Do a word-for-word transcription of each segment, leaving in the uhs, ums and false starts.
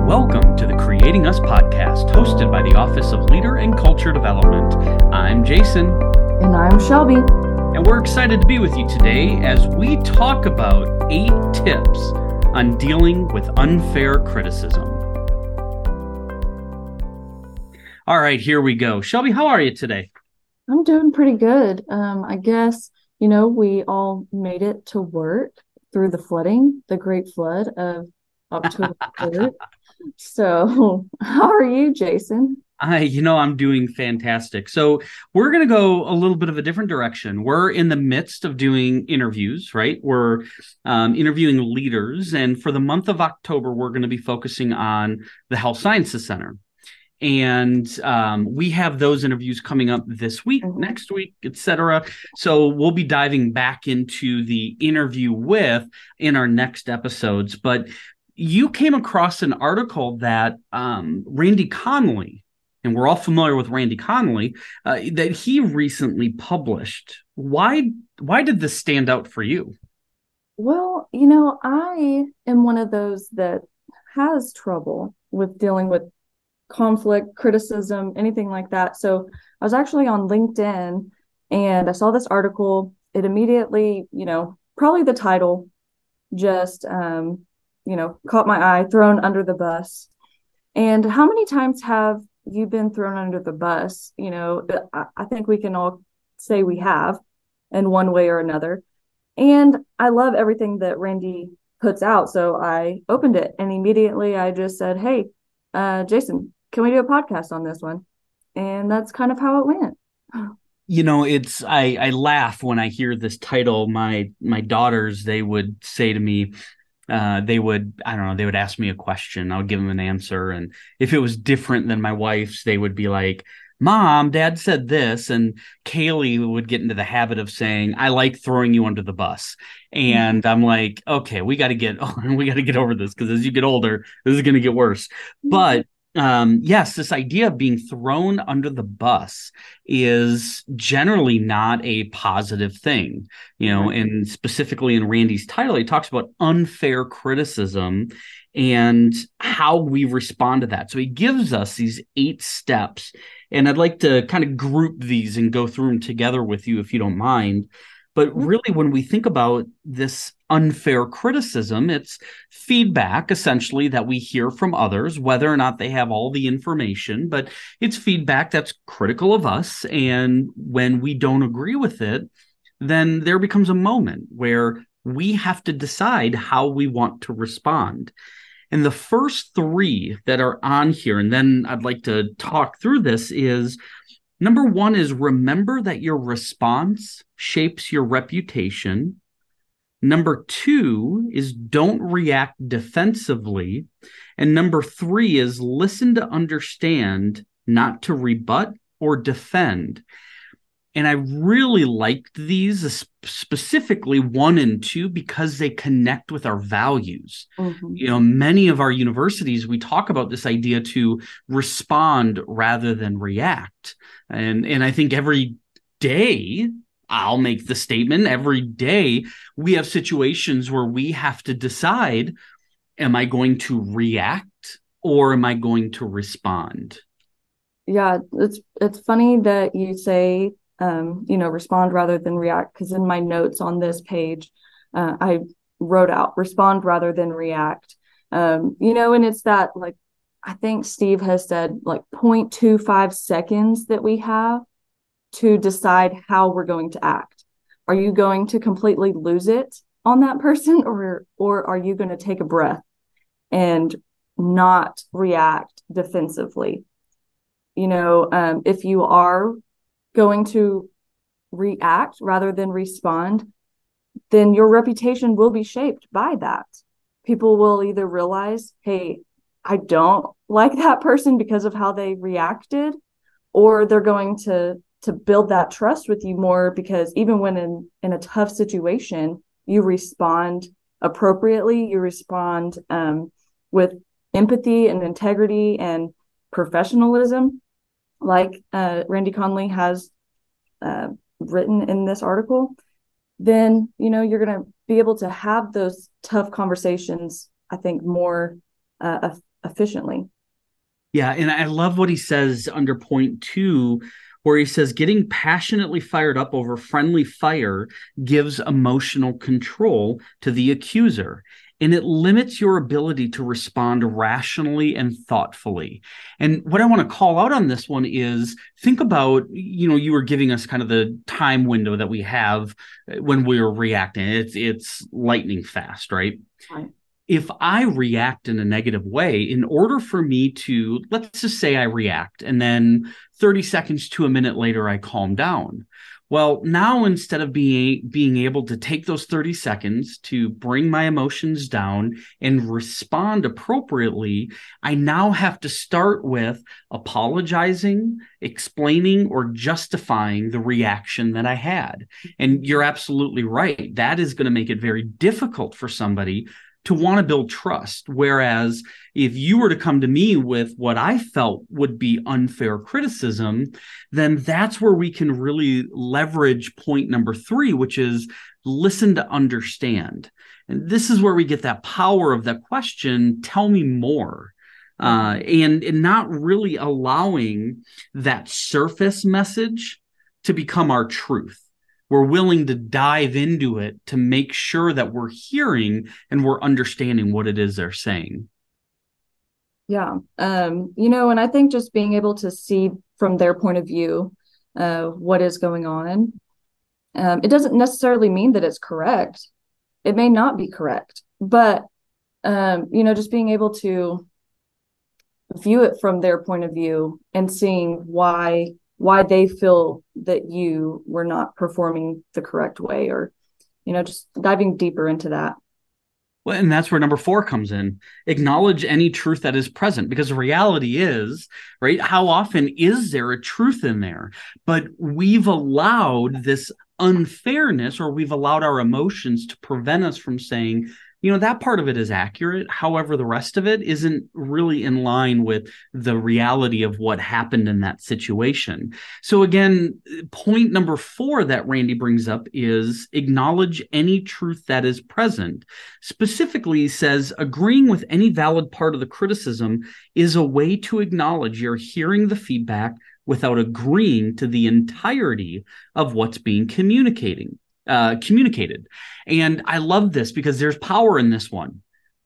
Welcome to the Creating Us podcast, hosted by the Office of Leader and Culture Development. I'm Jason. And I'm Shelby. And we're excited to be with you today as we talk about eight tips on dealing with unfair criticism. All right, here we go. Shelby, how are you today? I'm doing pretty good. Um, I guess, you know, we all made it to work through the flooding, the great flood of October third. So how are you, Jason? I, you know, I'm doing fantastic. So we're going to go a little bit of a different direction. We're in the midst of doing interviews, right? We're um, interviewing leaders. And for the month of October, we're going to be focusing on the Health Sciences Center. And um, we have those interviews coming up this week, mm-hmm. next week, et cetera. So we'll be diving back into the interview with in our next episodes. But you came across an article that um, Randy Conley, and we're all familiar with Randy Conley, uh, that he recently published. Why, why did this stand out for you? Well, you know, I am one of those that has trouble with dealing with conflict, criticism, anything like that. So I was actually on LinkedIn and I saw this article. It immediately, you know, probably the title just, um, you know, caught my eye, thrown under the bus. And how many times have you been thrown under the bus? You know, I, I think we can all say we have in one way or another. And I love everything that Randy puts out. So I opened it and immediately I just said, hey, uh, Jason, can we do a podcast on this one? And that's kind of how it went. You know, it's I, I laugh when I hear this title. My my daughters, they would say to me, uh, they would, I don't know, they would ask me a question. I would give them an answer. And if it was different than my wife's, they would be like, Mom, Dad said this. And Kaylee would get into the habit of saying, I like throwing you under the bus. And I'm like, okay, we got to get, we got to get over this because as you get older, this is going to get worse. But Um, yes, this idea of being thrown under the bus is generally not a positive thing, you know, right. And specifically in Randy's title, he talks about unfair criticism and how we respond to that. So he gives us these eight steps, and I'd like to kind of group these and go through them together with you if you don't mind. But really, when we think about this unfair criticism, it's feedback, essentially, that we hear from others, whether or not they have all the information. But it's feedback that's critical of us. And when we don't agree with it, then there becomes a moment where we have to decide how we want to respond. And the first three that are on here, and then I'd like to talk through this, is number one is remember that your response shapes your reputation. Number two is don't react defensively. And number three is listen to understand, not to rebut or defend. And I really liked these, specifically one and two, because they connect with our values. Mm-hmm. You know, many of our universities, we talk about this idea to respond rather than react. And, and I think every day, I'll make the statement, every day we have situations where we have to decide, am I going to react or am I going to respond? Yeah, it's it's funny that you say Um, you know, respond rather than react. Because in my notes on this page, uh, I wrote out respond rather than react. Um, you know, and it's that, like, I think Steve has said like zero point two five seconds that we have to decide how we're going to act. Are you going to completely lose it on that person, or or are you going to take a breath and not react defensively? You know, um, if you are going to react rather than respond, then your reputation will be shaped by that. People will either realize, hey, I don't like that person because of how they reacted, or they're going to to build that trust with you more because even when in, in a tough situation, you respond appropriately, you respond um, with empathy and integrity and professionalism, like uh, Randy Conley has uh, written in this article, then, you know, you're going to be able to have those tough conversations, I think, more uh, efficiently. Yeah, and I love what he says under point two, where he says getting passionately fired up over friendly fire gives emotional control to the accuser, and it limits your ability to respond rationally and thoughtfully. And what I want to call out on this one is think about, you know, you were giving us kind of the time window that we have when we were reacting. It's it's lightning fast, right? Right. If I react in a negative way, in order for me to, let's just say I react and then thirty seconds to a minute later, I calm down. Well, now instead of being, being able to take those thirty seconds to bring my emotions down and respond appropriately, I now have to start with apologizing, explaining, or justifying the reaction that I had. And you're absolutely right. That is going to make it very difficult for somebody to want to build trust. Whereas if you were to come to me with what I felt would be unfair criticism, then that's where we can really leverage point number three, which is listen to understand. And this is where we get that power of that question, tell me more. Uh, and, and not really allowing that surface message to become our truth. We're willing to dive into it to make sure that we're hearing and we're understanding what it is they're saying. Yeah. Um, you know, and I think just being able to see from their point of view uh, what is going on, um, it doesn't necessarily mean that it's correct. It may not be correct, but, um, you know, just being able to view it from their point of view and seeing why why they feel that you were not performing the correct way, or, you know, just diving deeper into that. Well, and that's where number four comes in. Acknowledge any truth that is present, because the reality is, right, how often is there a truth in there? But we've allowed this unfairness, or we've allowed our emotions to prevent us from saying, you know, that part of it is accurate. However, the rest of it isn't really in line with the reality of what happened in that situation. So again, point number four that Randy brings up is acknowledge any truth that is present. Specifically, he says, agreeing with any valid part of the criticism is a way to acknowledge you're hearing the feedback without agreeing to the entirety of what's being communicating. Uh, communicated. And I love this because there's power in this one.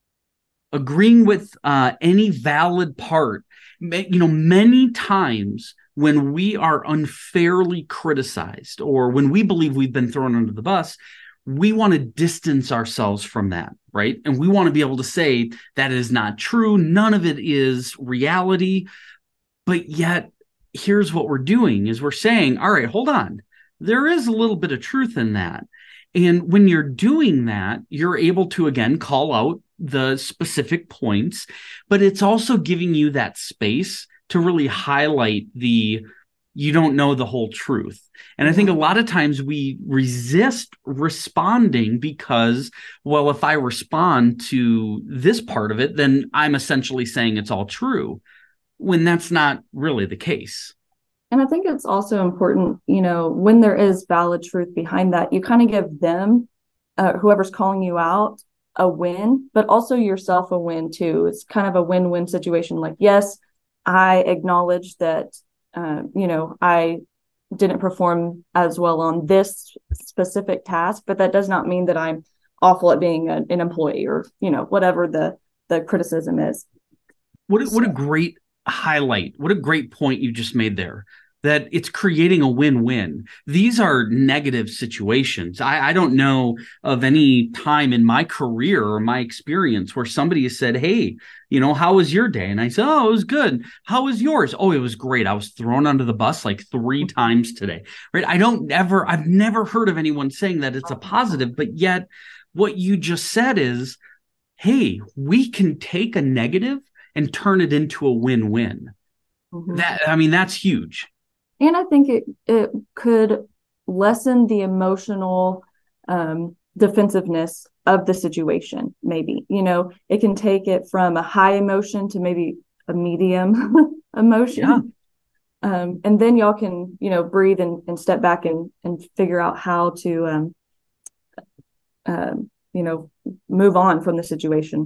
Agreeing with uh, any valid part. You know, many times when we are unfairly criticized or when we believe we've been thrown under the bus, we want to distance ourselves from that, right? And we want to be able to say that is not true. None of it is reality. But yet, here's what we're doing is we're saying, all right, hold on. There is a little bit of truth in that. And when you're doing that, you're able to, again, call out the specific points, but it's also giving you that space to really highlight the, you don't know the whole truth. And I think a lot of times we resist responding because, well, if I respond to this part of it, then I'm essentially saying it's all true, when that's not really the case. And I think it's also important, you know, when there is valid truth behind that, you kind of give them, uh, whoever's calling you out, a win, but also yourself a win too. It's kind of a win-win situation. Like, yes, I acknowledge that, uh, you know, I didn't perform as well on this specific task, but that does not mean that I'm awful at being a, an employee or, you know, whatever the, the criticism is. What a, what a great highlight. What a great point you just made there, that it's creating a win-win. These are negative situations. I, I don't know of any time in my career or my experience where somebody has said, hey, you know, how was your day? And I said, oh, it was good. How was yours? Oh, it was great. I was thrown under the bus like three times today, right? I don't ever, I've never heard of anyone saying that it's a positive, but yet what you just said is, hey, we can take a negative and turn it into a win-win. Mm-hmm. That, I mean, that's huge. And I think it, it could lessen the emotional um, defensiveness of the situation, maybe. You know, it can take it from a high emotion to maybe a medium emotion. Yeah. Um, and then y'all can, you know, breathe and, and step back and, and figure out how to, um, uh, you know, move on from the situation.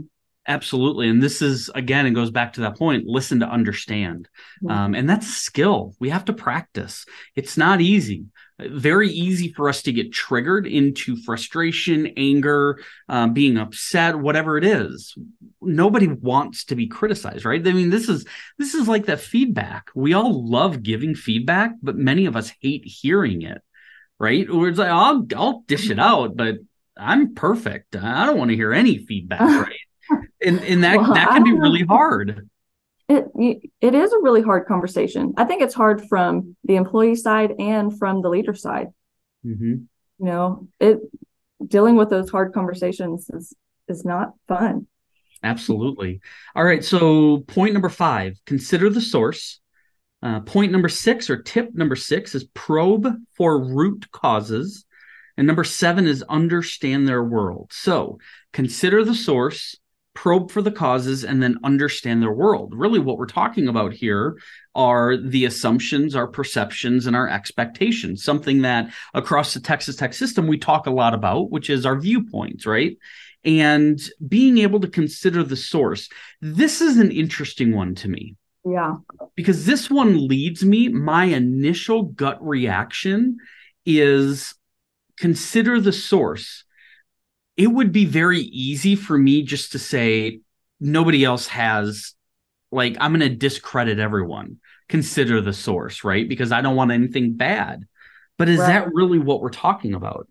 Absolutely. And this is, again, it goes back to that point, listen to understand. Mhm. Um, and that's a skill. We have to practice. It's not easy. Very easy for us to get triggered into frustration, anger, um, being upset, whatever it is. Nobody wants to be criticized, right? I mean, this is this is like that feedback. We all love giving feedback, but many of us hate hearing it, right? Or it's like, I'll I'll dish it out, but I'm perfect. I don't want to hear any feedback, right? And and that Well, that I can be don't know. really hard. It it is a really hard conversation. I think it's hard from the employee side and from the leader side. Mm-hmm. You know, it dealing with those hard conversations is is not fun. Absolutely. All right. So point number five, consider the source. Uh, point number six, or tip number six, is probe for root causes. And number seven is understand their world. So consider the source, probe for the causes, and then understand their world. Really, what we're talking about here are the assumptions, our perceptions, and our expectations, something that across the Texas Tech system we talk a lot about, which is our viewpoints, right? And being able to consider the source. This is an interesting one to me Yeah. because this one leads me, my initial gut reaction is consider the source. It would be very easy for me just to say, nobody else has, like, I'm going to discredit everyone. Consider the source, right? Because I don't want anything bad. But is Right. that really what we're talking about?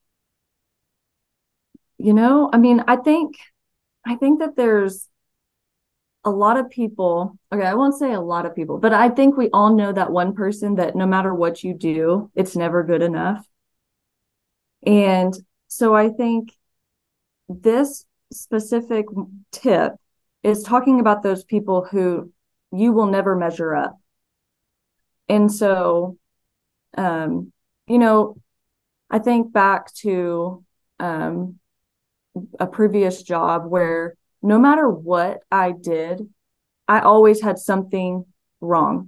You know, I mean, I think I think that there's a lot of people. Okay, I won't say a lot of people, but I think we all know that one person that no matter what you do, it's never good enough. And so I think this specific tip is talking about those people who you will never measure up. And so, um, you know, I think back to um, a previous job where no matter what I did, I always had something wrong.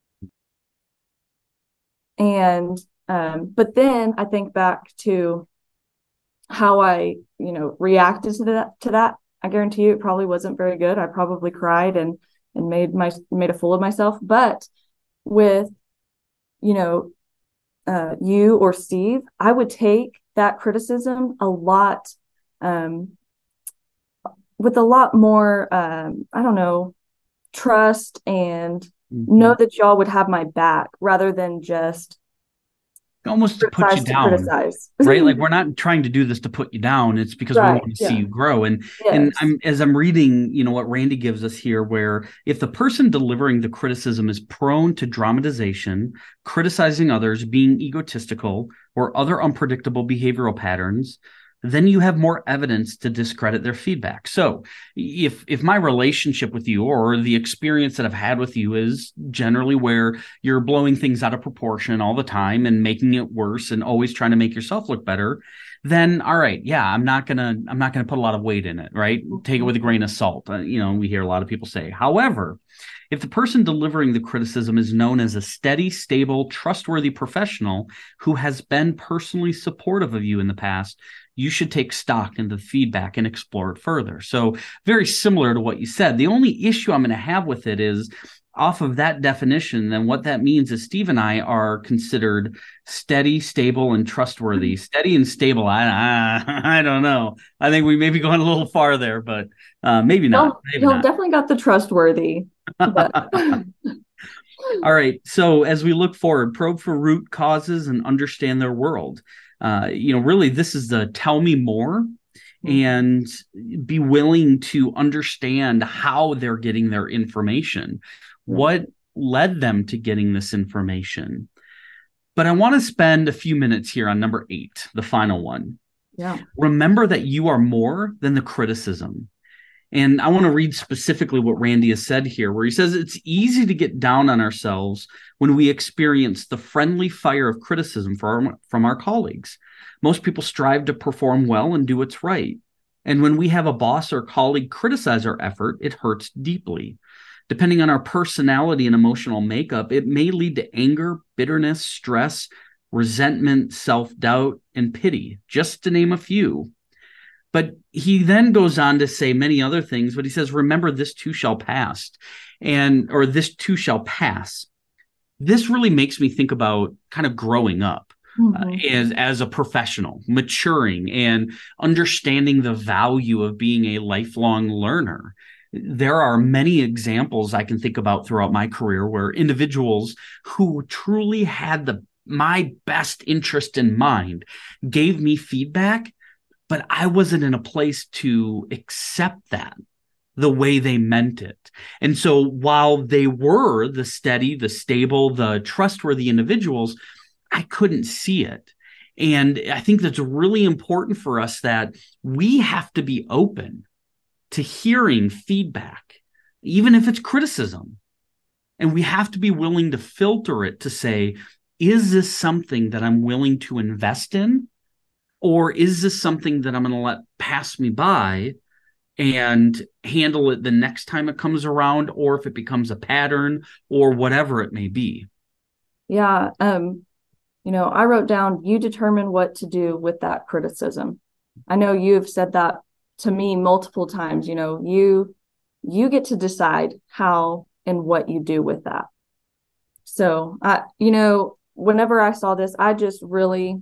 And, um, but then I think back to how I, you know, reacted to that, to that. I guarantee you it probably wasn't very good. I probably cried and, and made my, made a fool of myself. But with, you know, uh, you or Steve, I would take that criticism a lot, um, with a lot more, um, I don't know, trust and Mm-hmm. know that y'all would have my back rather than just Almost to put you criticize to down, criticize. right? Like, we're not trying to do this to put you down. It's because we Right. want to see Yeah. you grow. And and Yes. I'm as I'm reading, you know, what Randy gives us here, where if the person delivering the criticism is prone to dramatization, criticizing others, being egotistical, or other unpredictable behavioral patterns, then you have more evidence to discredit their feedback. So if if my relationship with you or the experience that I've had with you is generally where you're blowing things out of proportion all the time and making it worse and always trying to make yourself look better, then all right, yeah, I'm not gonna I'm not gonna put a lot of weight in it, right? Take it with a grain of salt. Uh, you know, we hear a lot of people say. However, if the person delivering the criticism is known as a steady, stable, trustworthy professional who has been personally supportive of you in the past, you should take stock in the feedback and explore it further. So very similar to what you said. The only issue I'm going to have with it is off of that definition, then what that means is Steve and I are considered steady, stable, and trustworthy. Steady and stable, I I, I don't know. I think we may be going a little far there, but uh, maybe not. Maybe He'll not. definitely got the trustworthy. But All right. So as we look forward, probe for root causes and understand their world. Uh, you know, really, this is the tell me more and be willing to understand how they're getting their information, what led them to getting this information. But I want to spend a few minutes here on number eight, the final one. Yeah. Remember that you are more than the criticism. And I want to read specifically what Randy has said here, where he says it's easy to get down on ourselves when we experience the friendly fire of criticism from our, from our colleagues. Most people strive to perform well and do what's right. And when we have a boss or colleague criticize our effort, it hurts deeply. Depending on our personality and emotional makeup, it may lead to anger, bitterness, stress, resentment, self-doubt, and pity, just to name a few. But he then goes on to say many other things, but he says, remember, this too shall pass, and or this too shall pass. This really makes me think about kind of growing up mm-hmm. uh, as, as a professional, maturing and understanding the value of being a lifelong learner. There are many examples I can think about throughout my career where individuals who truly had the my best interest in mind gave me feedback, but I wasn't in a place to accept that the way they meant it. And so while they were the steady, the stable, the trustworthy individuals, I couldn't see it. And I think that's really important for us, that we have to be open to hearing feedback, even if it's criticism. And we have to be willing to filter it to say, is this something that I'm willing to invest in? Or is this something that I'm going to let pass me by and handle it the next time it comes around, or if it becomes a pattern or whatever it may be? Yeah. Um, you know, I wrote down, you determine what to do with that criticism. I know you've said that to me multiple times. You know, you, you get to decide how and what you do with that. So, I, you know, whenever I saw this, I just really,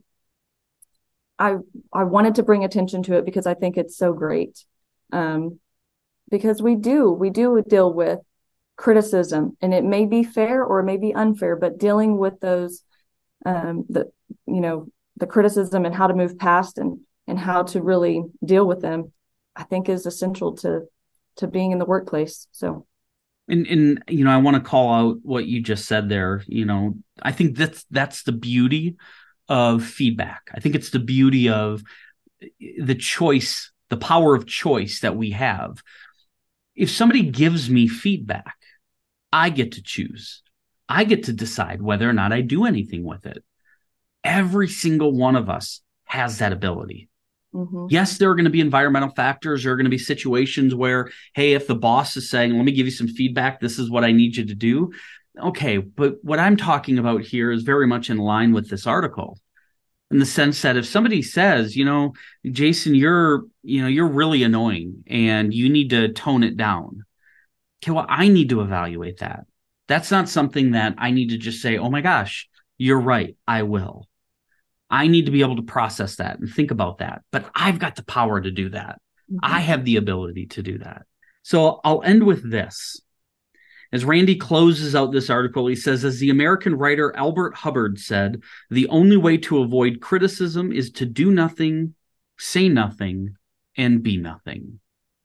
I, I wanted to bring attention to it because I think it's so great. Um, because we do, we do deal with criticism, and it may be fair or it may be unfair, but dealing with those, um, the, you know, the criticism and how to move past and, and how to really deal with them, I think is essential to, to being in the workplace. So. And, and, you know, I want to call out what you just said there. You know, I think that's, that's the beauty of feedback. I think it's the beauty of the choice, the power of choice that we have. If somebody gives me feedback, I get to choose. I get to decide whether or not I do anything with it. Every single one of us has that ability. Mm-hmm. Yes, there are going to be environmental factors. There are going to be situations where, hey, if the boss is saying, let me give you some feedback, this is what I need you to do. Okay, but what I'm talking about here is very much in line with this article, in the sense that if somebody says, you know, Jason, you're, you know, you're really annoying and you need to tone it down. Okay, well, I need to evaluate that. That's not something that I need to just say, oh my gosh, you're right, I will. I need to be able to process that and think about that. But I've got the power to do that. Mm-hmm. I have the ability to do that. So I'll end with this. As Randy closes out this article, he says, as the American writer Albert Hubbard said, the only way to avoid criticism is to do nothing, say nothing, and be nothing.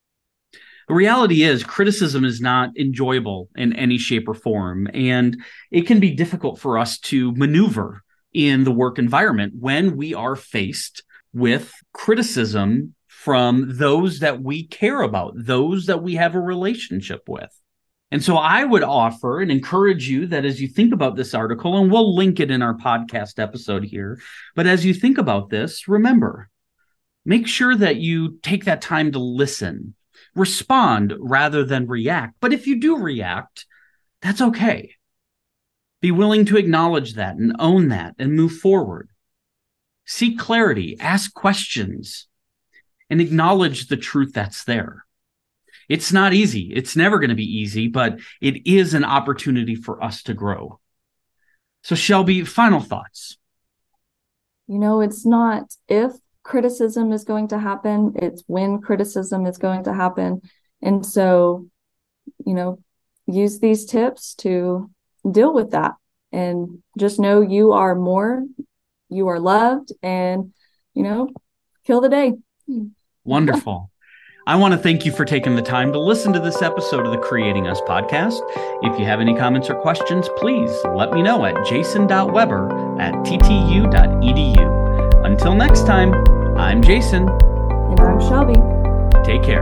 The reality is, criticism is not enjoyable in any shape or form, and it can be difficult for us to maneuver in the work environment when we are faced with criticism from those that we care about, those that we have a relationship with. And so I would offer and encourage you that as you think about this article, and we'll link it in our podcast episode here, but as you think about this, remember, make sure that you take that time to listen, respond rather than react. But if you do react, that's okay. Be willing to acknowledge that and own that and move forward. Seek clarity, ask questions, and acknowledge the truth that's there. It's not easy. It's never going to be easy, but it is an opportunity for us to grow. So Shelby, final thoughts. You know, it's not if criticism is going to happen, it's when criticism is going to happen. And so, you know, use these tips to deal with that, and just know you are more, you are loved, and, you know, kill the day. Wonderful. I want to thank you for taking the time to listen to this episode of the Creating Us podcast. If you have any comments or questions, please let me know at jason dot weber at t t u dot e d u. Until next time, I'm Jason. And I'm Shelby. Take care.